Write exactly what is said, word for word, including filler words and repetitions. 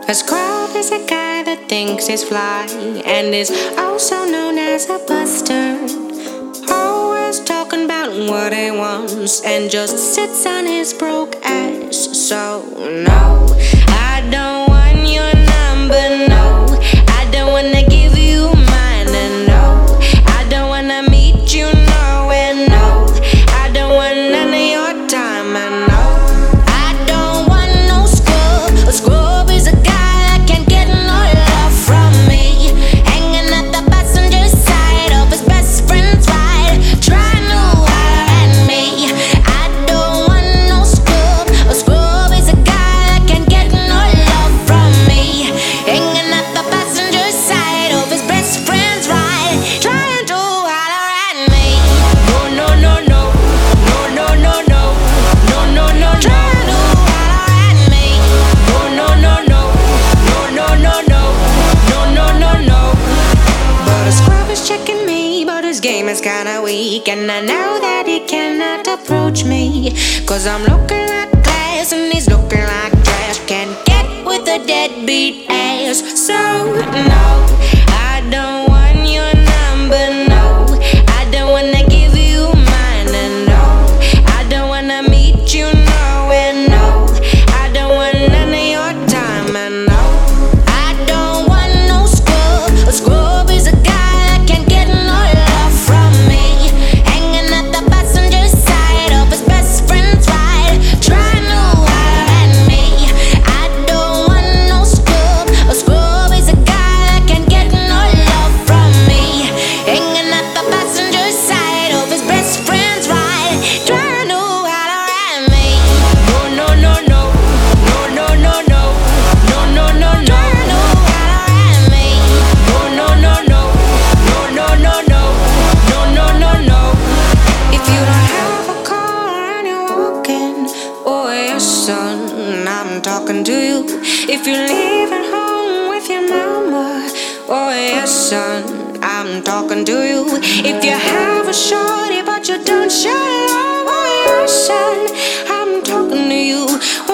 A scrub is a guy that thinks he's fly and is also known as a buster. Always talking about what he wants and just sits on his broke ass. So no, I don't want your number, no. I don't wanna give you mine, and no, I don't wanna meet you nowhere, no. I don't want none of your time, and no, I don't want no scrub. A scrub is a guy that can't get no love from me, hanging at the passenger side of his best friend's ride, trying to holler at me. I don't want no scrub. A scrub is a guy that can't get no love from me, hanging at the passenger side of his best friend's ride, trying to holler at me. No, no, no, no, no, no, no, no, no, no, no, trying to holler at me. No, no, no, no, no, no, no, no, no, no, no, no. But a scrub is checking me, but his game is kinda weak, and I know that he cannot approach me, cause I'm looking like glass and he's looking like trash. Can't get with a deadbeat ass. So no, I don't want your number, no. I don't wanna give you mine, and no, I don't wanna meet you nowhere, no. I don't want none of your time, and no, I don't want no scrub. A scrub is a guy that can't get no love from me, hanging at the passenger side of his best friend's ride, trying to holler at me. I don't want no scrub. A scrub is a guy that can't get no love from me, hanging at the passenger side of his best friend's ride, trying to holler at me. No, no, no, no, no, no, no, no, no, no, no, no, trying to holler at me. No, no, no, no, no, no, no, no, no, no, no, no. If you don't have a car and you're walking, oh yes, son, I'm talking to you. If you're leaving home with your mama, oh yes, son, I'm talking to you. If you have a shorty but you don't show it off, oh yes, son, I'm talking to you.